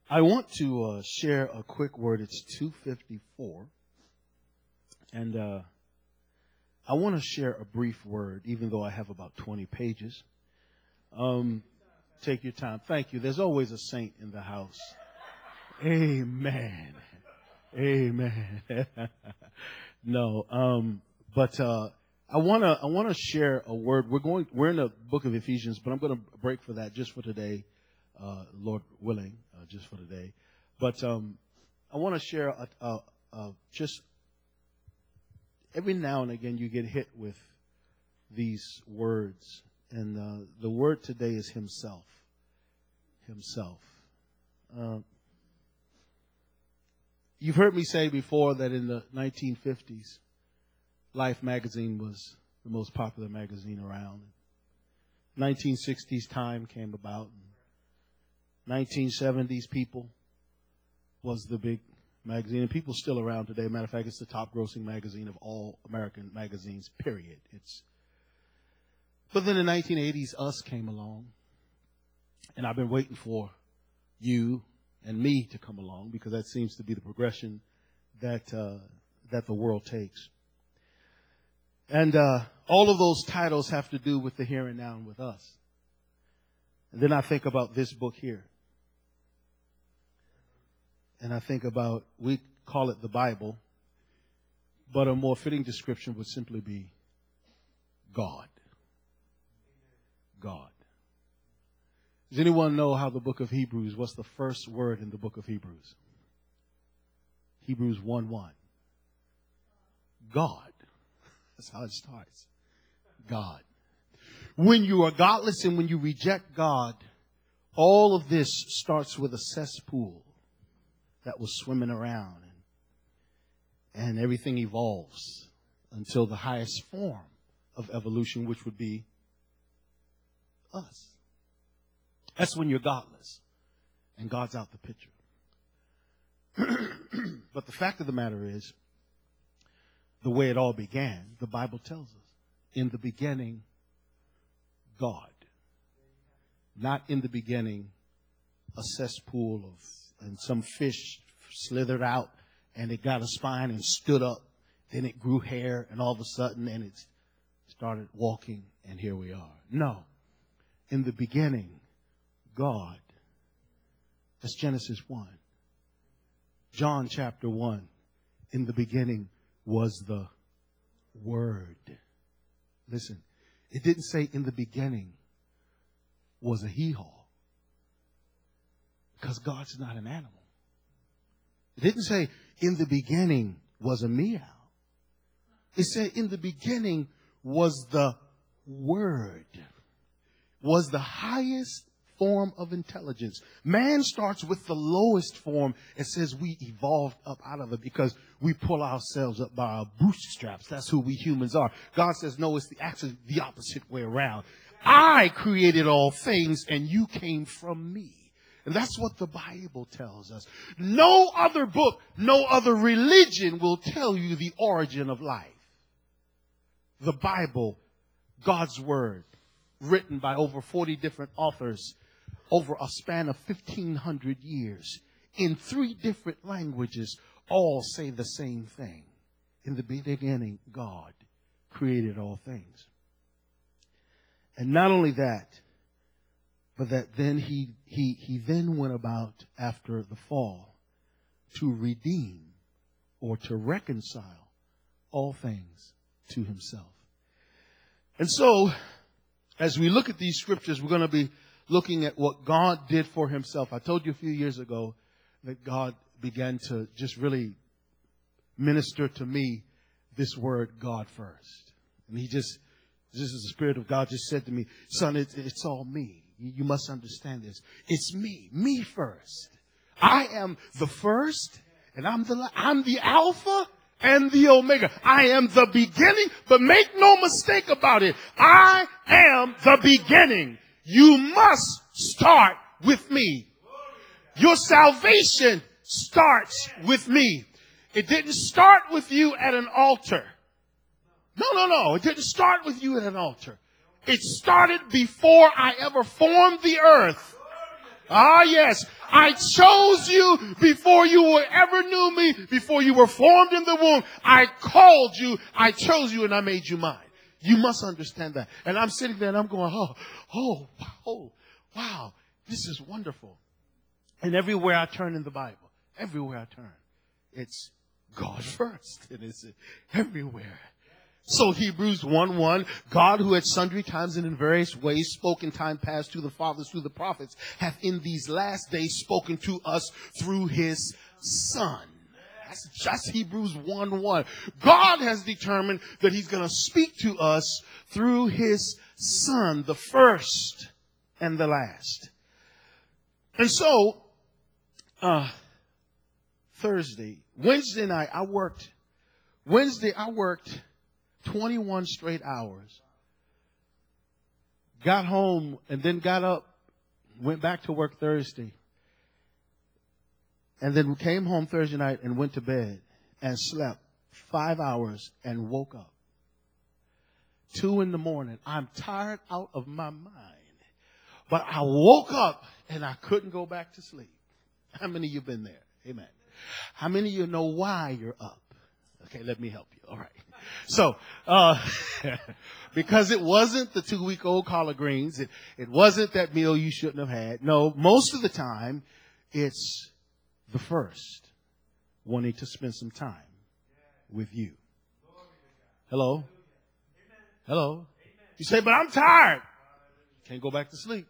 I want to share a quick word. It's 2:54. And I want to share a brief word, even though I have about 20 pages. Take your time. Thank you. There's always a saint in the house. Amen. Amen. No, but I want to share a word. We're in the book of Ephesians, but I'm going to break for that just for today, Lord willing, just for today. But I want to share just every now and again you get hit with these words, and the word today is himself. Himself. You've heard me say before that in the 1950s, Life magazine was the most popular magazine around. 1960s, Time came about. 1970s, People was the big magazine. And People's still around today. Matter of fact, it's the top grossing magazine of all American magazines, period. But then in the 1980s, Us came along. And I've been waiting for you and me to come along, because that seems to be the progression that the world takes. And all of those titles have to do with the here and now and with us. And then I think about this book here. And I think about, we call it the Bible, but a more fitting description would simply be God. God. Does anyone know how the book of Hebrews, what's the first word in the book of Hebrews? Hebrews 1:1. God. That's how it starts. God. When you are godless and when you reject God, all of this starts with a cesspool that was swimming around, and everything evolves until the highest form of evolution, which would be us. That's when you're godless and God's out the picture. But the fact of the matter is, the way it all began, the Bible tells us, in the beginning, God. Not in the beginning, a cesspool and some fish slithered out and it got a spine and stood up. Then it grew hair and all of a sudden and it started walking and here we are. No. In the beginning, God. That's Genesis 1. John chapter 1. In the beginning was the Word. Listen, it didn't say in the beginning was a hee-haw, because God's not an animal. It didn't say in the beginning was a meow. It said in the beginning was the Word, was the highest form of intelligence. Man starts with the lowest form. It says we evolved up out of it because we pull ourselves up by our bootstraps. That's who we humans are. God says, no, it's actually the opposite way around. I created all things and you came from me. And that's what the Bible tells us. No other book, no other religion will tell you the origin of life. The Bible, God's Word, written by over 40 different authors over a span of 1,500 years in 3 different languages, all say the same thing. In the beginning, God created all things. And not only that, but that then he then went about after the fall to redeem or to reconcile all things to himself. And so, as we look at these scriptures, we're going to be looking at what God did for himself. I told you a few years ago that God began to just really minister to me this word, God first. And this is the Spirit of God just said to me, son, it's all me. You must understand this. It's me first. I am the first, and I'm the Alpha and the Omega. I am the beginning, but make no mistake about it. I am the beginning. You must start with me. Your salvation starts with me. It didn't start with you at an altar. No. It didn't start with you at an altar. It started before I ever formed the earth. Ah, yes. I chose you before you were ever knew me, before you were formed in the womb. I called you, I chose you, and I made you mine. You must understand that. And I'm sitting there and I'm going, wow, this is wonderful. And everywhere I turn in the Bible, everywhere I turn, it's God first. And it's everywhere. So Hebrews 1:1, God who at sundry times and in various ways spoke in time past to the fathers through the prophets, hath in these last days spoken to us through his Son. That's Hebrews 1:1. God has determined that he's going to speak to us through his Son, the first and the last. And so, Wednesday night, I worked 21 straight hours. Got home and then got up, went back to work Thursday. And then came home Thursday night and went to bed and slept 5 hours and woke up. 2 a.m. I'm tired out of my mind. But I woke up and I couldn't go back to sleep. How many of you been there? Amen. How many of you know why you're up? Okay, let me help you. All right. So, because it wasn't the 2-week-old collard greens. It wasn't that meal you shouldn't have had. No, most of the time, it's the first wanting to spend some time with you. Hello? Hello? You say, but I'm tired. Can't go back to sleep.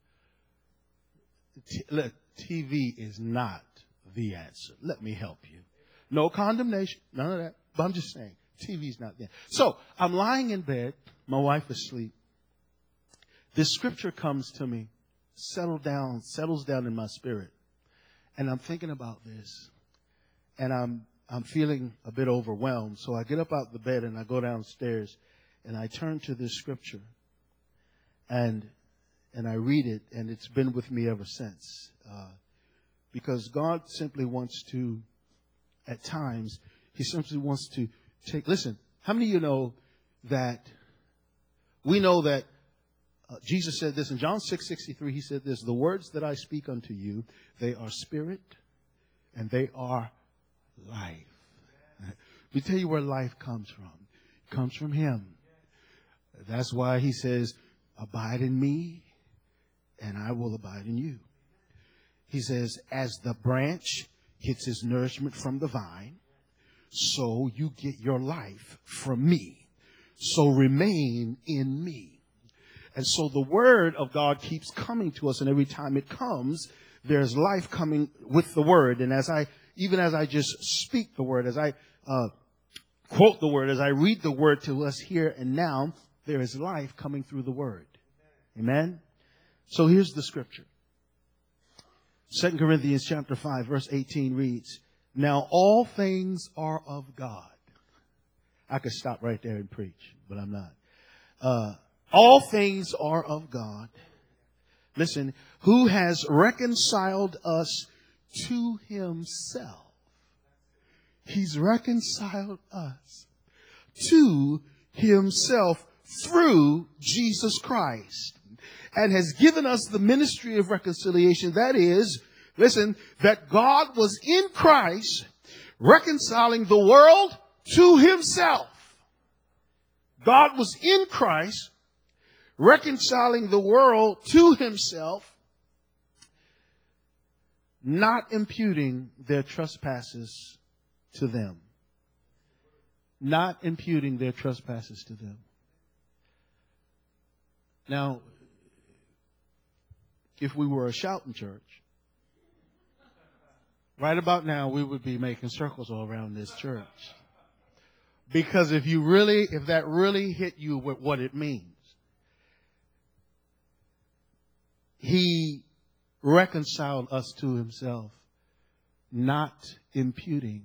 TV is not the answer. Let me help you. No condemnation. None of that. But I'm just saying, TV's not there. So I'm lying in bed. My wife is asleep. This scripture comes to me, settles down in my spirit. And I'm thinking about this. And I'm feeling a bit overwhelmed. So I get up out of the bed and I go downstairs and I turn to this scripture. And I read it, and it's been with me ever since. Because God simply wants to, at times, he simply wants to listen, how many of you know that we know that Jesus said this in John 6:63, he said this, the words that I speak unto you, they are spirit and they are life. Let me tell you where life comes from. It comes from him. That's why he says, abide in me and I will abide in you. He says, as the branch gets his nourishment from the vine, so you get your life from me. So remain in me. And so the word of God keeps coming to us, and every time it comes, there's life coming with the word. And even as I just speak the word, as I quote the word, as I read the word to us here and now, there is life coming through the word. Amen? So here's the scripture. 2 Corinthians chapter 5, verse 18 reads, now all things are of God. I could stop right there and preach, but I'm not. All things are of God. Listen, who has reconciled us to himself. He's reconciled us to himself through Jesus Christ and has given us the ministry of reconciliation. That is, listen, that God was in Christ reconciling the world to himself. God was in Christ reconciling the world to himself, not imputing their trespasses to them. Not imputing their trespasses to them. Now, if we were a shouting church, right about now we would be making circles all around this church. Because if that really hit you with what it means, he reconciled us to himself, not imputing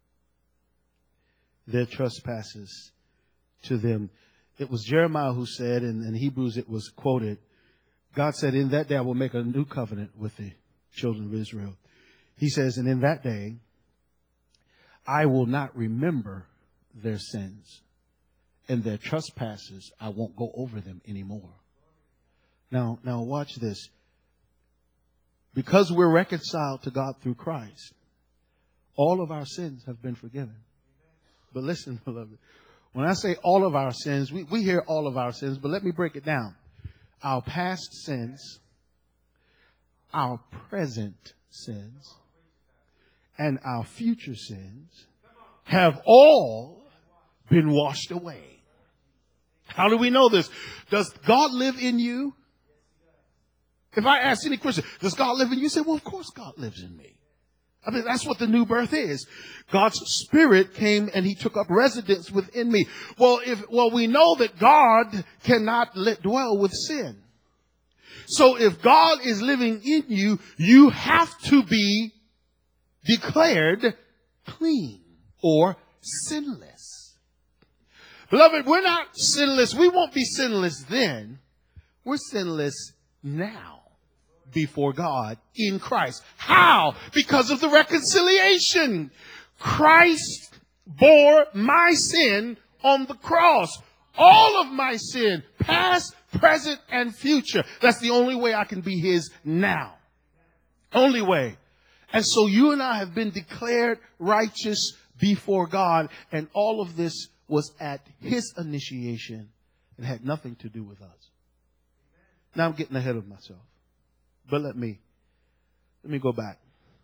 their trespasses to them. It was Jeremiah who said, and in Hebrews it was quoted, God said, in that day I will make a new covenant with the children of Israel. He says, and in that day I will not remember their sins, and their trespasses I won't go over them anymore. Now watch this. because we're reconciled to God through Christ, all of our sins have been forgiven. But listen, beloved, when I say all of our sins, we hear all of our sins, but let me break it down. Our past sins, our present sins, and our future sins have all been washed away. How do we know this? Does God live in you? If I ask any Christian, does God live in you? You say, well, of course God lives in me. I mean, that's what the new birth is. God's Spirit came and He took up residence within me. Well, we know that God cannot dwell with sin. So if God is living in you, you have to be declared clean or sinless. Beloved, we're not sinless. We won't be sinless then. We're sinless now before God in Christ. How? Because of the reconciliation. Christ bore my sin on the cross. All of my sin, past, present, and future. That's the only way I can be His now. Only way. And so you and I have been declared righteous before God, and all of this was at His initiation and had nothing to do with us. Now I'm getting ahead of myself. But let me go back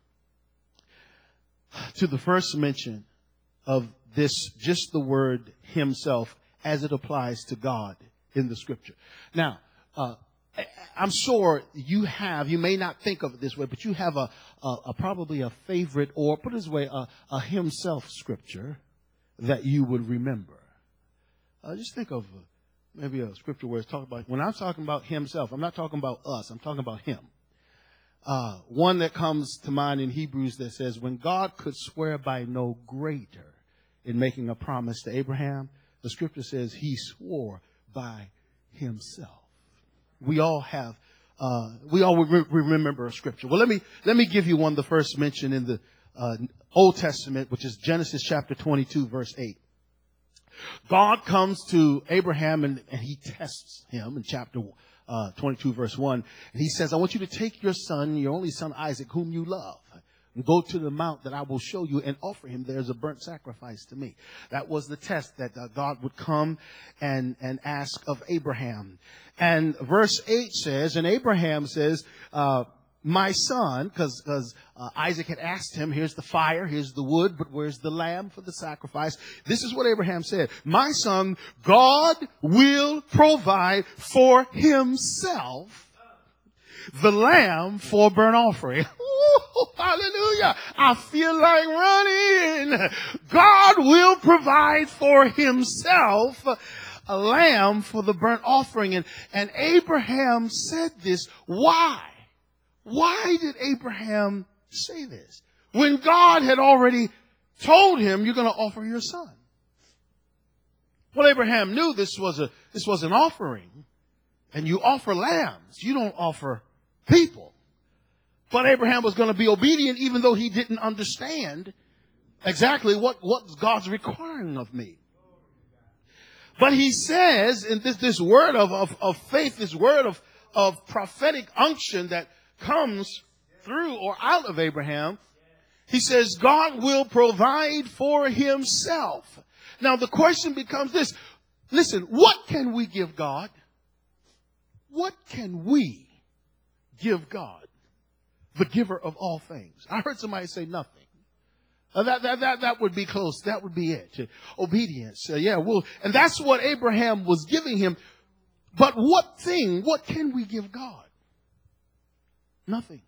to the first mention of this, just the word Himself as it applies to God in the Scripture. Now, I'm sure you may not think of it this way, but you have probably a favorite, or put it this way, a Himself scripture that you would remember. Just think of maybe a scripture where it's talking about, when I'm talking about Himself, I'm not talking about us, I'm talking about Him. One that comes to mind in Hebrews that says, when God could swear by no greater in making a promise to Abraham, the scripture says He swore by Himself. We all remember a scripture. Well, let me give you one, the first mention in the Old Testament, which is Genesis chapter 22, verse 8. God comes to Abraham and He tests him in chapter 22, verse 1. And He says, I want you to take your son, your only son Isaac, whom you love, and go to the mount that I will show you and offer him there as a burnt sacrifice to me. That was the test that God would come and ask of Abraham. And verse 8 says, and Abraham says, my son, because Isaac had asked him, here's the fire, here's the wood, but where's the lamb for the sacrifice? This is what Abraham said. My son, God will provide for Himself the lamb for burnt offering. Ooh, hallelujah. I feel like running. God will provide for Himself a lamb for the burnt offering. And Abraham said this. Why? Why did Abraham say this? When God had already told him, you're going to offer your son. Well, Abraham knew this was an offering. And you offer lambs. You don't offer people. But Abraham was going to be obedient even though he didn't understand exactly what God's requiring of me. But he says in this word of faith, this word of prophetic unction that comes through or out of Abraham, he says, God will provide for Himself. Now the question becomes this. Listen, what can we give God? What can we give God? The giver of all things. I heard somebody say nothing. That would be close. That would be it. Obedience. And that's what Abraham was giving him. But what can we give God? Nothing.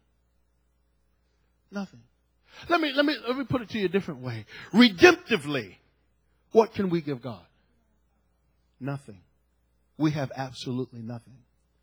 Nothing. Let me put it to you a different way. Redemptively, what can we give God? Nothing. We have absolutely nothing.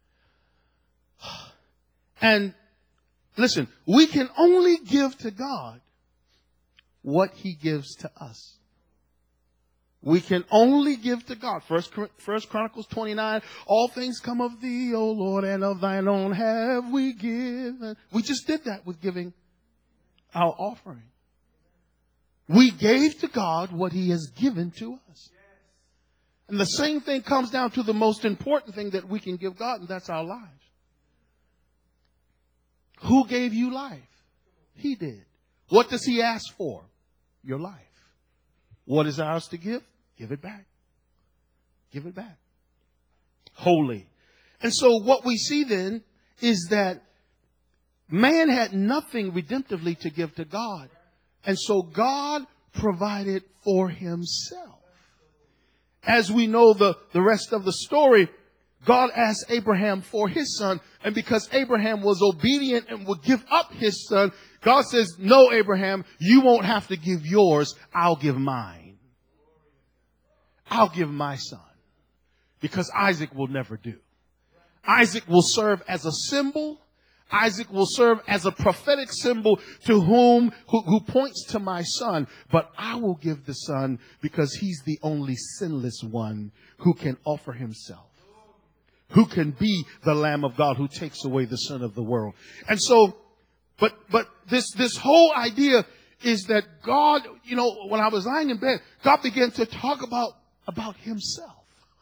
And listen, we can only give to God what He gives to us. We can only give to God. First Chronicles 29, all things come of Thee, O Lord, and of Thine own have we given. We just did that with giving our offering. We gave to God what He has given to us. And the same thing comes down to the most important thing that we can give God, and that's our lives. Who gave you life? He did. What does he ask for? Your life. What is ours to give? Give it back. Give it back. Holy. And so what we see then is that man had nothing redemptively to give to God. And so God provided for himself. As we know the rest of the story, God asked Abraham for his son. And because Abraham was obedient and would give up his son, God says, no, Abraham, you won't have to give yours. I'll give mine. I'll give my son. Because Isaac will never do. Isaac will serve as a symbol. Isaac will serve as a prophetic symbol to who points to my son. But I will give the son because he's the only sinless one who can offer himself. Who can be the Lamb of God who takes away the sin of the world. And so, but this whole idea is that God, you know, when I was lying in bed, God began to talk about himself.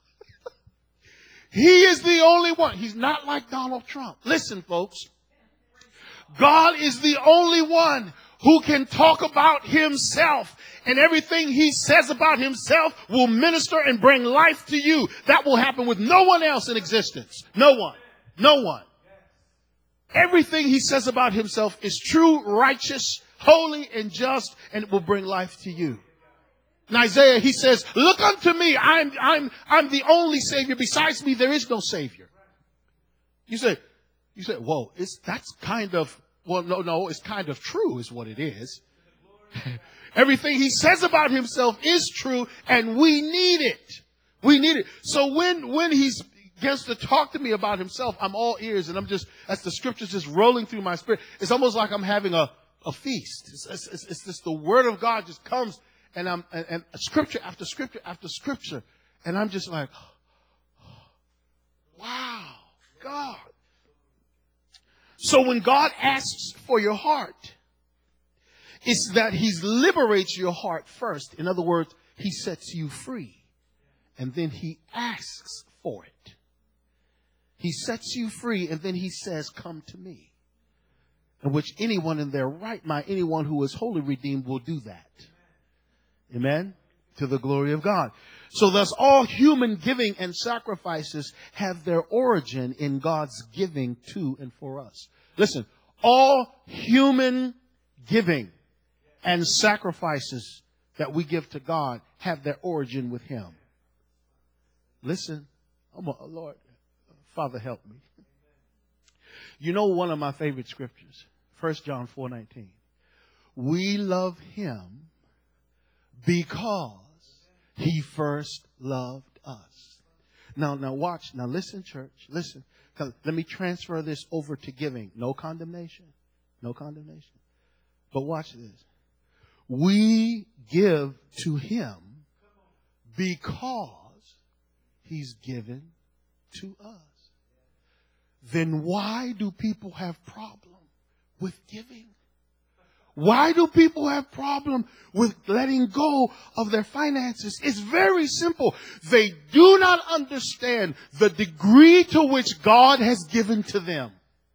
He is the only one. He's not like Donald Trump. Listen, folks. God is the only one who can talk about himself, and everything he says about himself will minister and bring life to you. That will happen with no one else in existence. No one. No one. Everything he says about himself is true, righteous, holy, and just, and it will bring life to you. In Isaiah, he says, look unto me. I'm the only Savior. Besides me, there is no Savior. You say, whoa, that's kind of, well, no, it's kind of true is what it is. Everything he says about himself is true, and we need it. We need it. So when he begins to talk to me about himself, I'm all ears, and I'm just, as the scriptures just rolling through my spirit, it's almost like I'm having a feast. It's just the word of God just comes, and scripture after scripture after scripture, and I'm just like, wow, God. So when God asks for your heart, it's that he liberates your heart first. In other words, he sets you free. And then he asks for it. He sets you free, and then he says, come to me. In which anyone in their right mind, anyone who is wholly redeemed will do that. Amen? To the glory of God. So thus all human giving and sacrifices have their origin in God's giving to and for us. Listen, all human giving and sacrifices that we give to God have their origin with him. Listen, Lord, Father, help me. You know one of my favorite scriptures, 1 John 4:19. We love him because he first loved us. Now watch. Now listen, church. Listen. Let me transfer this over to giving. No condemnation. No condemnation. But watch this. We give to him because he's given to us. Then why do people have problem with giving? Why do people have problem with letting go of their finances? It's very simple. They do not understand the degree to which God has given to them.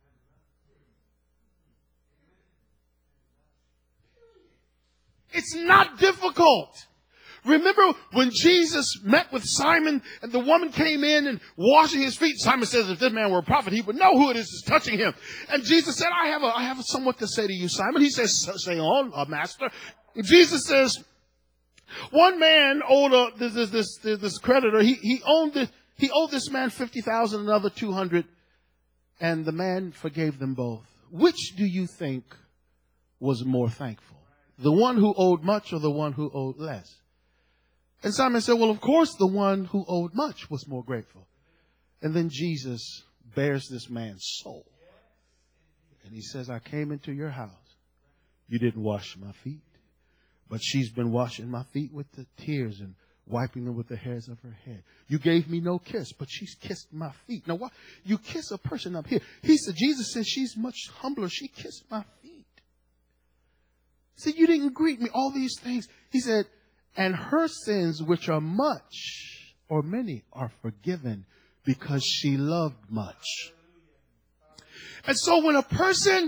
It's not difficult. Remember when Jesus met with Simon and the woman came in and washing his feet? Simon says, if this man were a prophet, he would know who it is that's touching him. And Jesus said, I have somewhat to say to you, Simon. He says, say on, master. And Jesus says, one man owed this creditor. He owed this man 50,000, another 200, and the man forgave them both. Which do you think was more thankful? The one who owed much or the one who owed less? And Simon said, well, of course, the one who owed much was more grateful. And then Jesus bears this man's soul. And he says, I came into your house. You didn't wash my feet. But she's been washing my feet with the tears and wiping them with the hairs of her head. You gave me no kiss, but she's kissed my feet. Now, why? You kiss a person up here. Jesus said, she's much humbler. She kissed my feet. He said, you didn't greet me. All these things. He said, and her sins, which are much or many, are forgiven because she loved much. And so when a person,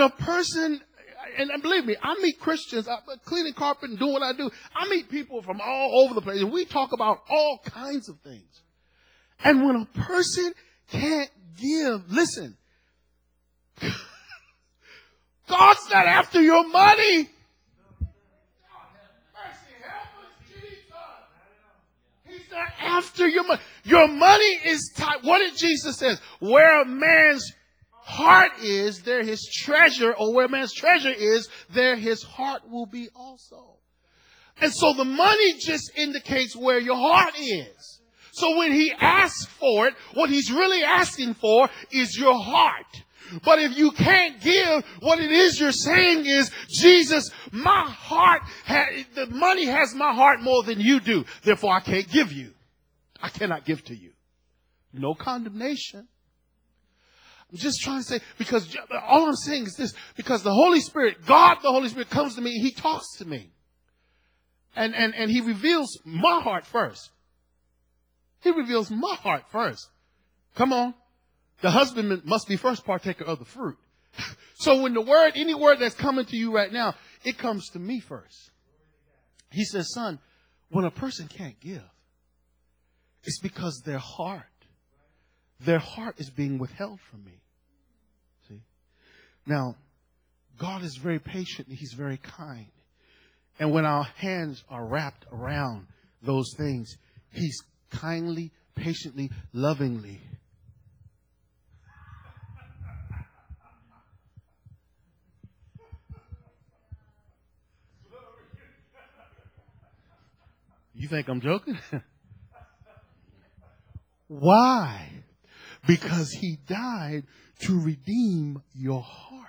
and believe me, I meet Christians, cleaning carpet and doing what I do. I meet people from all over the place. And we talk about all kinds of things. And when a person can't give, listen, God's not after your money. He's not after your money. Your money is tied. What did Jesus say? Where a man's heart is, there his treasure, or where man's treasure is, there his heart will be also. And so the money just indicates where your heart is. So when he asks for it, what he's really asking for is your heart. But if you can't give, what it is you're saying is, Jesus, my heart, the money has my heart more than you do. Therefore, I can't give you. I cannot give to you. No condemnation. I'm just trying to say, because all I'm saying is this, because the Holy Spirit, God, the Holy Spirit comes to me, he talks to me. And he reveals my heart first. He reveals my heart first. Come on. The husbandman must be first partaker of the fruit. So when any word that's coming to you right now, it comes to me first. He says, son, when a person can't give, it's because their heart is being withheld from me. See? Now, God is very patient and he's very kind. And when our hands are wrapped around those things, he's kindly, patiently, lovingly. You think I'm joking? Why? Because he died to redeem your heart.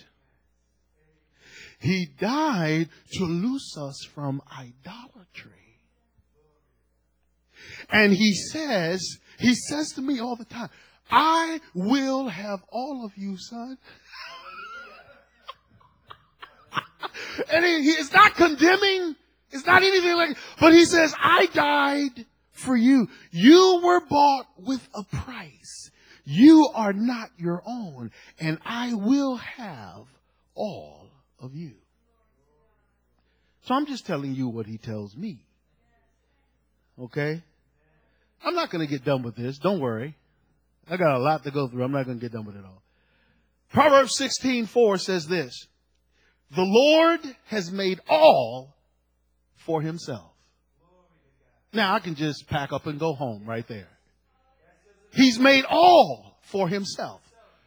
He died to loose us from idolatry. And he says to me all the time, I will have all of you, son. And it's not condemning. It's not anything like, but he says, I died for you. You were bought with a price. You are not your own, and I will have all of you. So I'm just telling you what he tells me. Okay? I'm not going to get done with this. Don't worry. I got a lot to go through. I'm not going to get done with it all. Proverbs 16:4 says this. The Lord has made all for himself. Now I can just pack up and go home right there. He's made all for himself.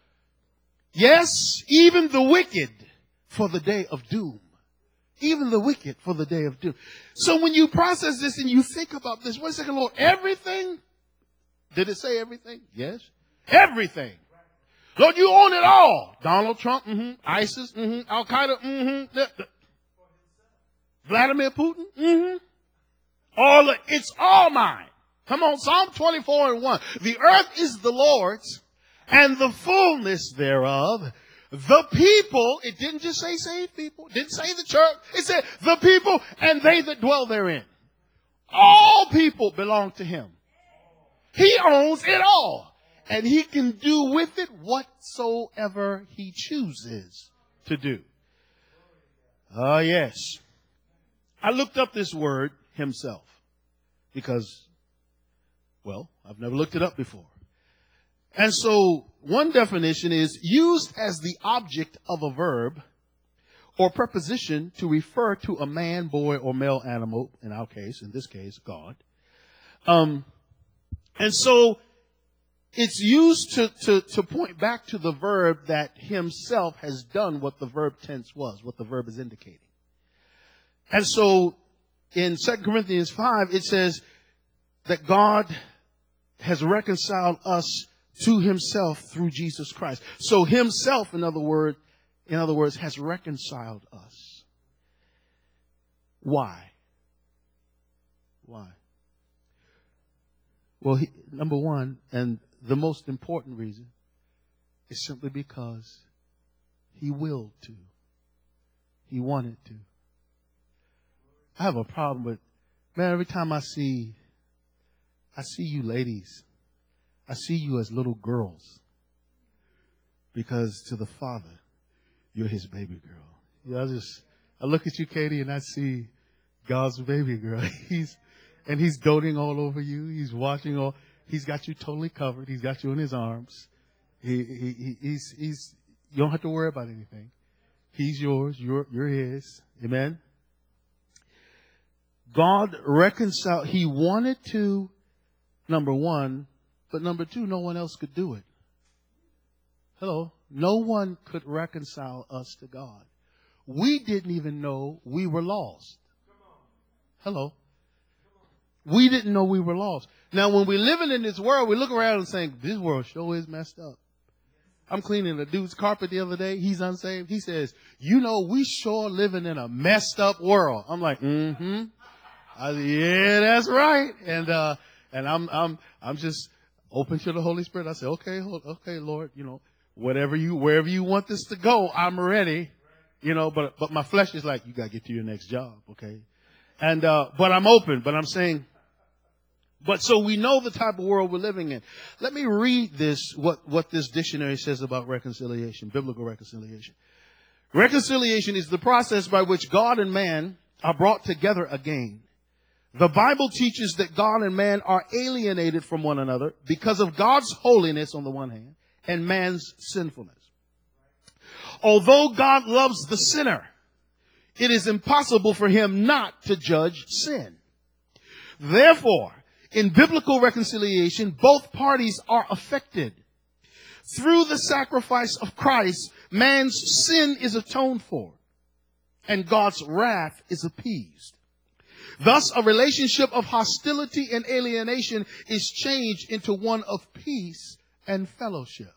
Yes, even the wicked for the day of doom. Even the wicked for the day of doom. So when you process this and you think about this, wait a second, Lord, everything? Did it say everything? Yes. Everything. Lord, you own it all. Donald Trump, ISIS, Al Qaeda, Vladimir Putin, it's all mine. Come on, Psalm 24:1. The earth is the Lord's and the fullness thereof. The people, it didn't just say saved people, it didn't say the church, it said the people and they that dwell therein. All people belong to him. He owns it all. And he can do with it whatsoever he chooses to do. Oh, yes. I looked up this word, himself, because, well, I've never looked it up before. And so one definition is used as the object of a verb or preposition to refer to a man, boy, or male animal, in our case, in this case, God. And so it's used to point back to the verb that himself has done what the verb tense was, what the verb is indicating. And so in 2 Corinthians 5, it says that God has reconciled us to himself through Jesus Christ. So himself, in other words, has reconciled us. Why? Why? Well, number one, and the most important reason, is simply because he willed to. He wanted to. I have a problem with, man, every time I see you ladies, I see you as little girls. Because to the Father, you're his baby girl. Yeah, I look at you, Katie, and I see God's baby girl. He's doting all over you. He's watching he's got you totally covered. He's got you in his arms. He's you don't have to worry about anything. He's yours. You're his. Amen. God reconciled. He wanted to, number one, but number two, no one else could do it. Hello. No one could reconcile us to God. We didn't even know we were lost. Hello. We didn't know we were lost. Now, when we're living in this world, we look around and saying, this world sure is messed up. I'm cleaning a dude's carpet the other day. He's unsaved. He says, you know, we sure living in a messed up world. I'm like, mm-hmm. Yeah, that's right. And I'm just open to the Holy Spirit. I say, okay, Lord, you know, wherever you want this to go, I'm ready. You know, but my flesh is like, you got to get to your next job. Okay. And, but I'm open, but I'm saying, but so we know the type of world we're living in. Let me read this, what this dictionary says about reconciliation, biblical reconciliation. Reconciliation is the process by which God and man are brought together again. The Bible teaches that God and man are alienated from one another because of God's holiness on the one hand and man's sinfulness. Although God loves the sinner, it is impossible for him not to judge sin. Therefore, in biblical reconciliation, both parties are affected. Through the sacrifice of Christ, man's sin is atoned for, and God's wrath is appeased. Thus, a relationship of hostility and alienation is changed into one of peace and fellowship.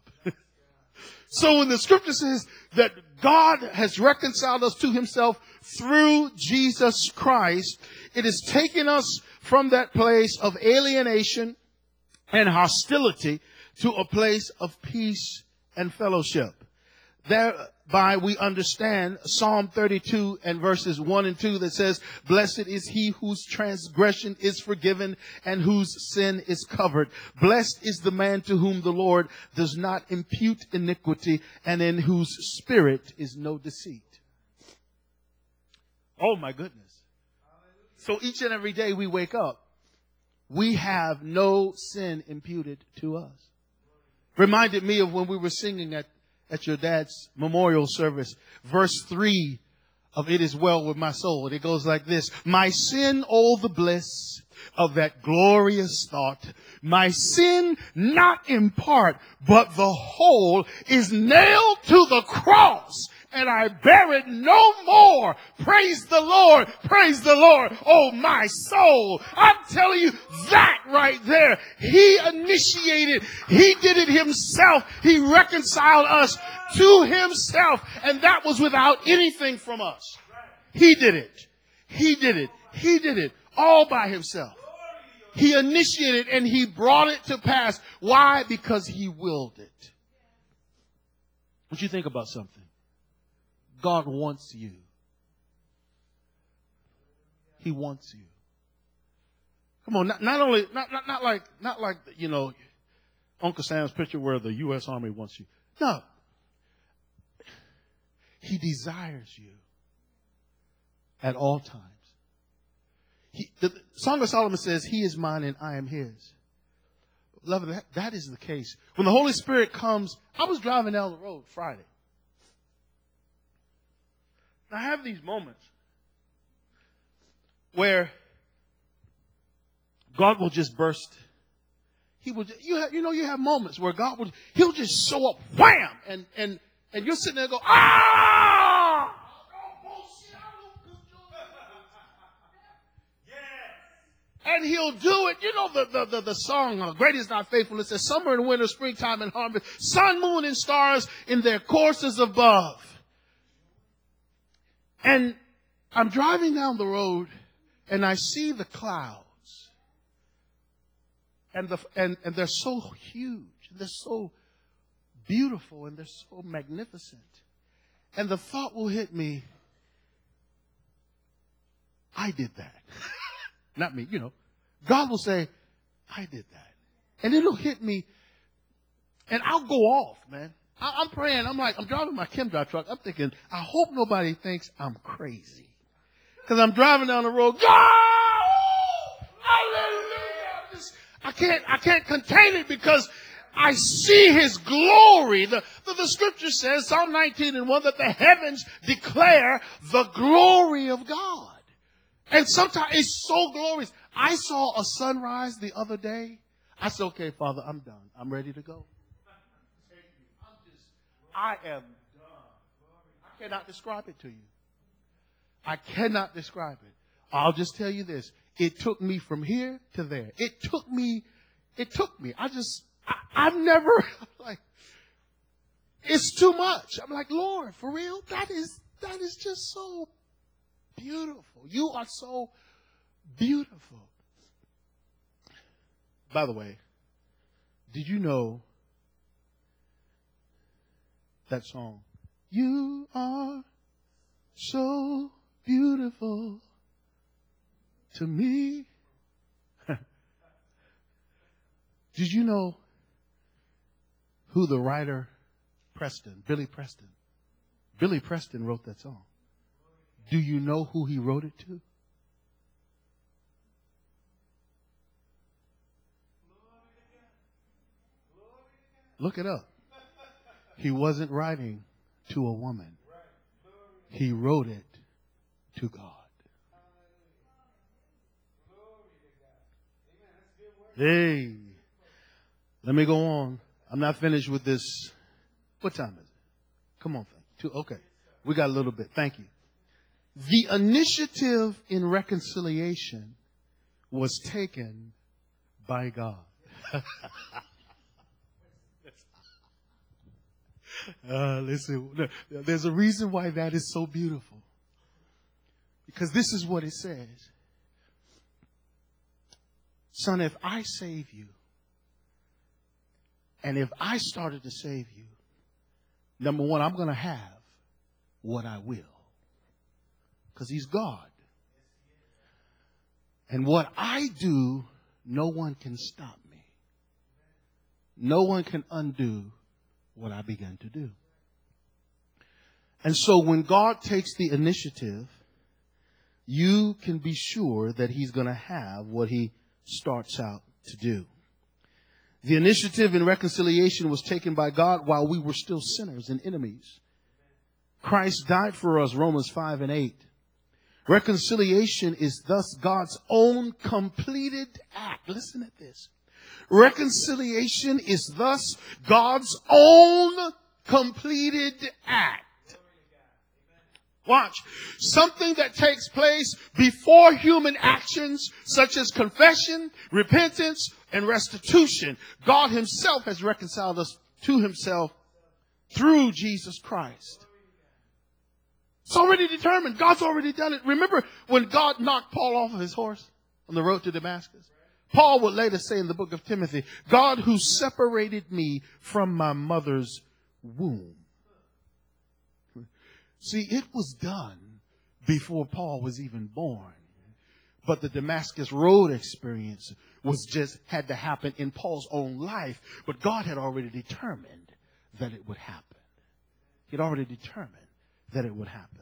So when the scripture says that God has reconciled us to himself through Jesus Christ, it has taken us from that place of alienation and hostility to a place of peace and fellowship. Thereby we understand Psalm 32 and verses 1 and 2 that says, blessed is he whose transgression is forgiven and whose sin is covered. Blessed is the man to whom the Lord does not impute iniquity and in whose spirit is no deceit. Oh my goodness. So each and every day we wake up, we have no sin imputed to us. Reminded me of when we were singing at your dad's memorial service, verse 3 of It Is Well With My Soul. And it goes like this. My sin, oh, the bliss of that glorious thought. My sin, not in part, but the whole, is nailed to the cross, and I bear it no more. Praise the Lord. Praise the Lord. Oh, my soul. I'm telling you that right there. He initiated. He did it himself. He reconciled us to himself. And that was without anything from us. He did it. He did it. He did it all by himself. He initiated and he brought it to pass. Why? Because he willed it. What you think about something? God wants you. He wants you. Come on, not like you know, Uncle Sam's picture where the U.S. Army wants you. No, he desires you at all times. The Song of Solomon says, "He is mine and I am his." Beloved, that is the case. When the Holy Spirit comes, I was driving down the road Friday. I have these moments where God will just burst. He will, you have moments where he'll just show up, wham, and you're sitting there and go, ah! And he'll do it. You know the song, Great Is Thy Faithfulness, says summer and winter, springtime and harvest, sun, moon, and stars in their courses above. And I'm driving down the road and I see the clouds. And they're so huge. They're so beautiful and they're so magnificent. And the thought will hit me, I did that. Not me, you know. God will say, I did that. And it'll hit me and I'll go off, man. I'm praying. I'm driving my ChemDrive truck. I'm thinking, I hope nobody thinks I'm crazy. Because I'm driving down the road. God! Hallelujah! I can't contain it because I see his glory. The scripture says, Psalm 19:1, that the heavens declare the glory of God. And sometimes it's so glorious. I saw a sunrise the other day. I said, okay, Father, I'm done. I'm ready to go. I am done. I cannot describe it to you. I cannot describe it. I'll just tell you this. It took me from here to there. It took me. I've never, like, it's too much. I'm like, Lord, for real? That is just so beautiful. You are so beautiful. By the way, did you know that song? You are so beautiful to me. Did you know who the writer Billy Preston wrote that song? Do you know who he wrote it to? Look it up. He wasn't writing to a woman. He wrote it to God. Hey, let me go on. I'm not finished with this. What time is it? Come on. 2. Okay. We got a little bit. Thank you. The initiative in reconciliation was taken by God. Listen, there's a reason why that is so beautiful. Because this is what it says. Son, if I save you, and if I started to save you, number one, I'm going to have what I will. Because he's God. And what I do, no one can stop me. No one can undo what I began to do. And so when God takes the initiative, you can be sure that he's going to have what he starts out to do. The initiative in reconciliation was taken by God while we were still sinners and enemies. Christ died for us, Romans 5:8. Reconciliation is thus God's own completed act. Listen at this. Reconciliation is thus God's own completed act. Watch. Something that takes place before human actions such as confession, repentance, and restitution. God himself has reconciled us to himself through Jesus Christ. It's already determined. God's already done it. Remember when God knocked Paul off of his horse on the road to Damascus? Paul would later say in the book of Timothy, God who separated me from my mother's womb. See, it was done before Paul was even born. But the Damascus Road experience had to happen in Paul's own life. But God had already determined that it would happen. He had already determined that it would happen.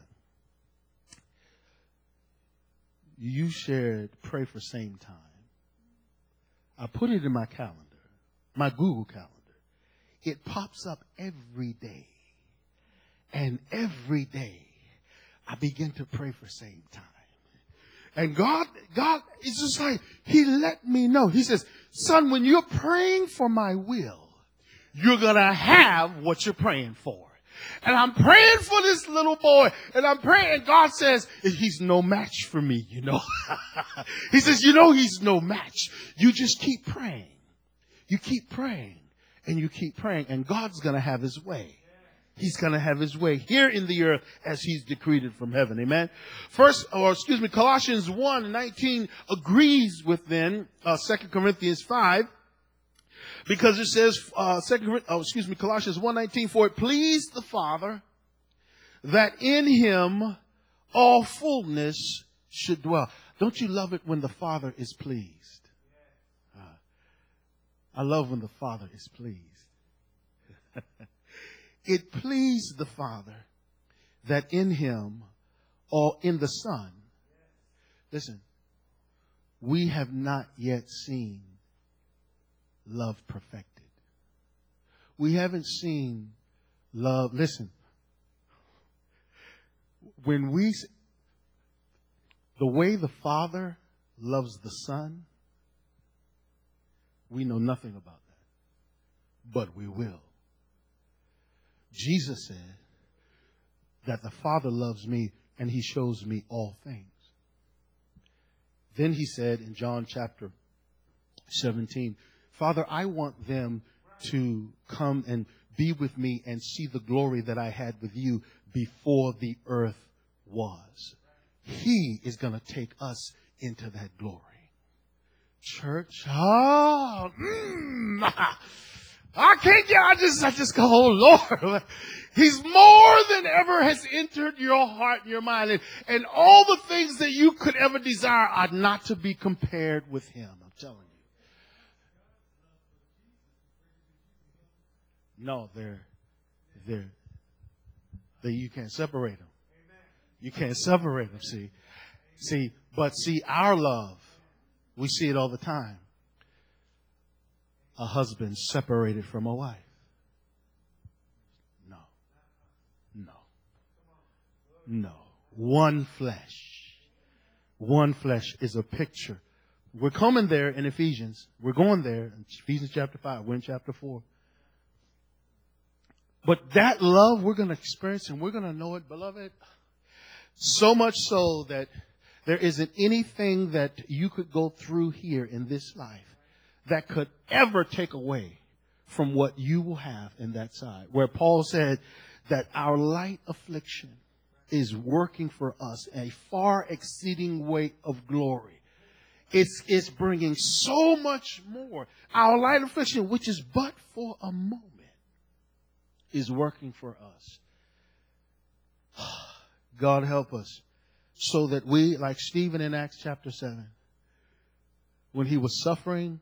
You shared pray for same time. I put it in my calendar, my Google calendar. It pops up every day. And every day I begin to pray for same time. And God, it's just like he let me know. He says, son, when you're praying for my will, you're going to have what you're praying for. And I'm praying for this little boy. And I'm praying. And God says, he's no match for me, you know. He says, you know, he's no match. You just keep praying. You keep praying. And you keep praying. And God's going to have his way. He's going to have his way here in the earth as he's decreed it from heaven. Amen. Colossians 1:19 agrees with 2 Corinthians 5. Because it says, Colossians 1:19, for it pleased the Father that in him all fullness should dwell. Don't you love it when the Father is pleased? I love when the Father is pleased. It pleased the Father that in him, or in the Son, listen, we have not yet seen love perfected. We haven't seen love. Listen, when the way the Father loves the Son, we know nothing about that, but we will. Jesus said that the Father loves me and he shows me all things. Then he said in John chapter 17, Father, I want them to come and be with me and see the glory that I had with you before the earth was. He is going to take us into that glory. Church, I can't get, I just go, oh Lord, He's more than ever has entered your heart and your mind. And all the things that you could ever desire are not to be compared with Him. I'm telling you. No, you can't separate them. You can't separate them, see, our love, we see it all the time. A husband separated from a wife. No. One flesh. One flesh is a picture. We're coming there in Ephesians. We're going there in Ephesians chapter 5. We're in chapter 4. But that love we're going to experience and we're going to know it, beloved, so much so that there isn't anything that you could go through here in this life that could ever take away from what you will have in that side. Where Paul said that our light affliction is working for us a far exceeding weight of glory. It's bringing so much more. Our light affliction, which is but for a moment, is working for us. God help us so that we, like Stephen in Acts chapter 7, when he was suffering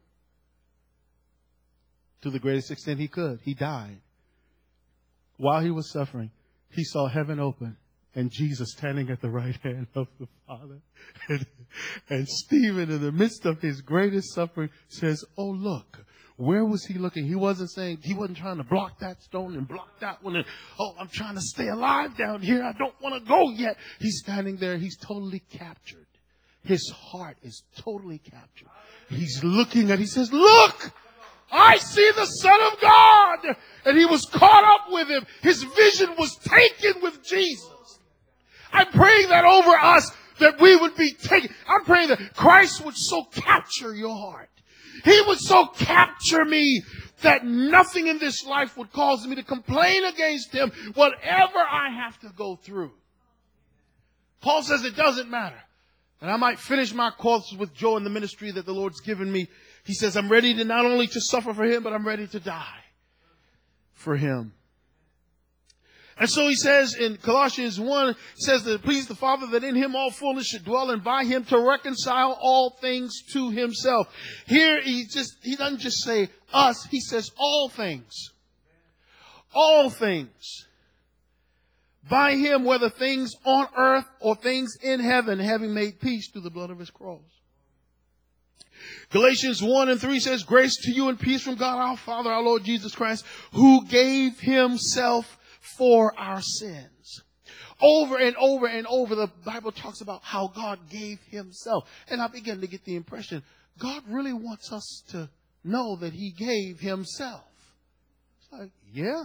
to the greatest extent he could, he died. While he was suffering, he saw heaven open and Jesus standing at the right hand of the Father. And Stephen, in the midst of his greatest suffering, says, oh, look. Where was he looking? He wasn't trying to block that stone and block that one. And, oh, I'm trying to stay alive down here. I don't want to go yet. He's standing there. He's totally captured. His heart is totally captured. He's looking he says, look, I see the Son of God. And he was caught up with him. His vision was taken with Jesus. I'm praying that over us, that we would be taken. I'm praying that Christ would so capture your heart. He would so capture me that nothing in this life would cause me to complain against Him, whatever I have to go through. Paul says it doesn't matter. And I might finish my course with joy in the ministry that the Lord's given me. He says, I'm ready to not only to suffer for Him, but I'm ready to die for Him. And so he says in Colossians 1, he says that it pleased the Father that in Him all fullness should dwell, and by Him to reconcile all things to Himself. Here he doesn't just say us, he says all things. All things. By Him, whether things on earth or things in heaven, having made peace through the blood of His cross. Galatians 1:3 says, grace to you and peace from God our Father, our Lord Jesus Christ, who gave Himself for our sins. Over and over and over, the Bible talks about how God gave Himself. And I begin to get the impression, God really wants us to know that He gave Himself. It's like, yeah.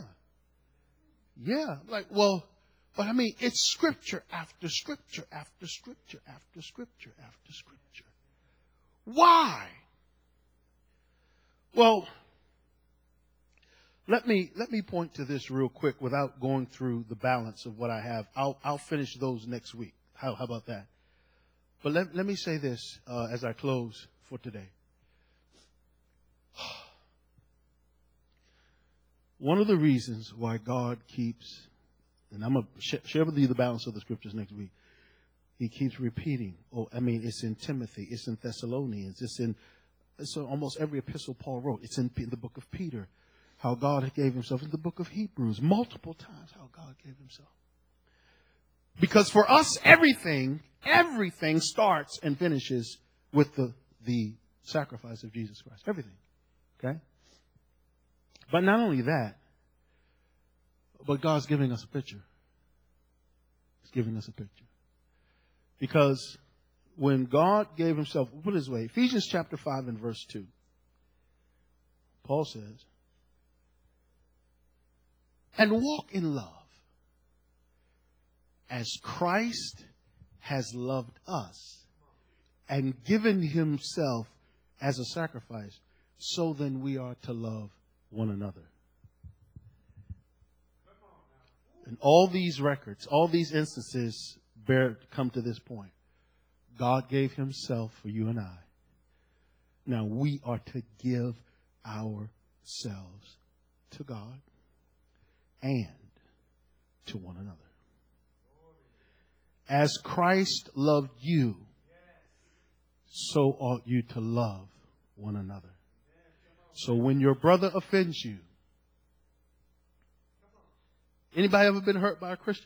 Like, well, but I mean, it's scripture after scripture after scripture after scripture after scripture. Why? Well, let me point to this real quick without going through the balance of what I have. I'll finish those next week. How about that? But let me say this as I close for today. One of the reasons why God keeps, and I'm going to share with you the balance of the scriptures next week. He keeps repeating. It's in Timothy. It's in Thessalonians. It's in almost every epistle Paul wrote. It's in the book of Peter. how God gave himself. In the book of Hebrews, multiple times how God gave himself. Because for us, everything starts and finishes with the sacrifice of Jesus Christ. Everything. Okay? But not only that, but God's giving us a picture. He's giving us a picture. Because when God gave himself, put it this way, Ephesians chapter 5 and verse 2, Paul says, and walk in love as Christ has loved us and given himself as a sacrifice, so then we are to love one another. And all these records, all these instances come to this point. God gave himself for you and I. Now we are to give ourselves to God and to one another. As Christ loved you, so ought you to love one another. So when your brother offends you, anybody ever been hurt by a Christian?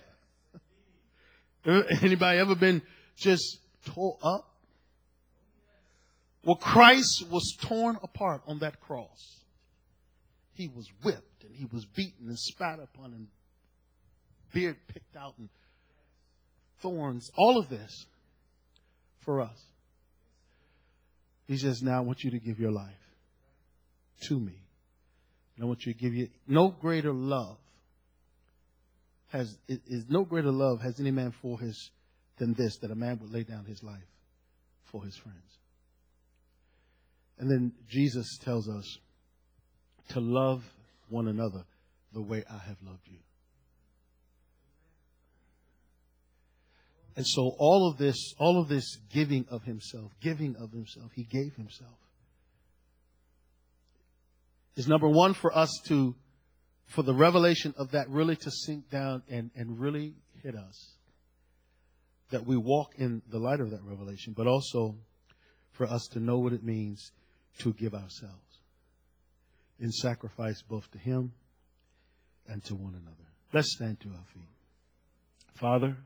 Anybody ever been just tore up? Well, Christ was torn apart on that cross. He was whipped and he was beaten and spat upon and beard picked out and thorns. All of this for us. He says, now I want you to give your life to me. And I want you to give you no greater love has any man for his than this, that a man would lay down his life for his friends. And then Jesus tells us to love one another the way I have loved you. And so all of this giving of himself, he gave himself. Is number one for us for the revelation of that really to sink down and really hit us. That we walk in the light of that revelation, but also for us to know what it means to give ourselves in sacrifice both to him and to one another. Let's stand to our feet. Father,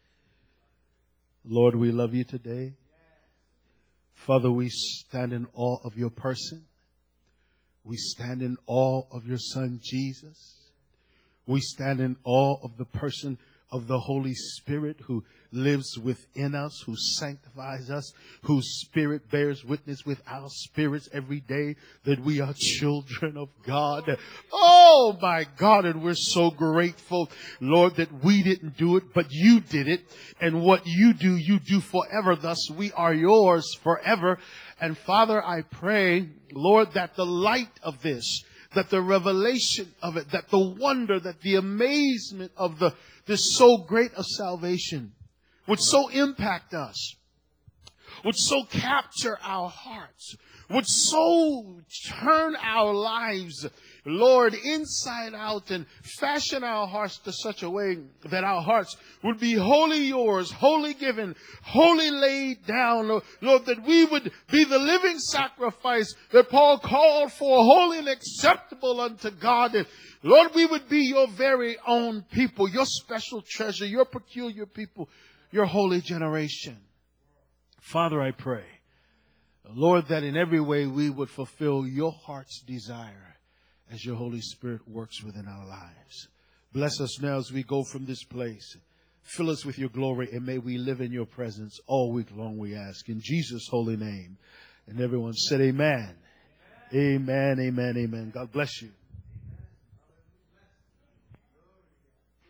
Lord, we love you today. Father, we stand in awe of your person. We stand in awe of your Son, Jesus. We stand in awe of the person of the Holy Spirit who lives within us, who sanctifies us, whose Spirit bears witness with our spirits every day that we are children of God. Oh my God, and we're so grateful, Lord, that we didn't do it, but you did it. And what you do forever. Thus, we are yours forever. And Father, I pray, Lord, that the light of this, that the revelation of it, that the wonder, that the amazement of this so great of salvation would so impact us, would so capture our hearts, would so turn our lives, Lord, inside out and fashion our hearts to such a way that our hearts would be wholly yours, wholly given, wholly laid down, Lord, that we would be the living sacrifice that Paul called for, holy and acceptable unto God. And Lord, we would be your very own people, your special treasure, your peculiar people, your holy generation. Father, I pray, Lord, that in every way we would fulfill your heart's desire as your Holy Spirit works within our lives. Bless us now as we go from this place. Fill us with your glory, and may we live in your presence all week long, we ask. In Jesus' holy name. And everyone said amen. Amen, amen, amen. God bless you.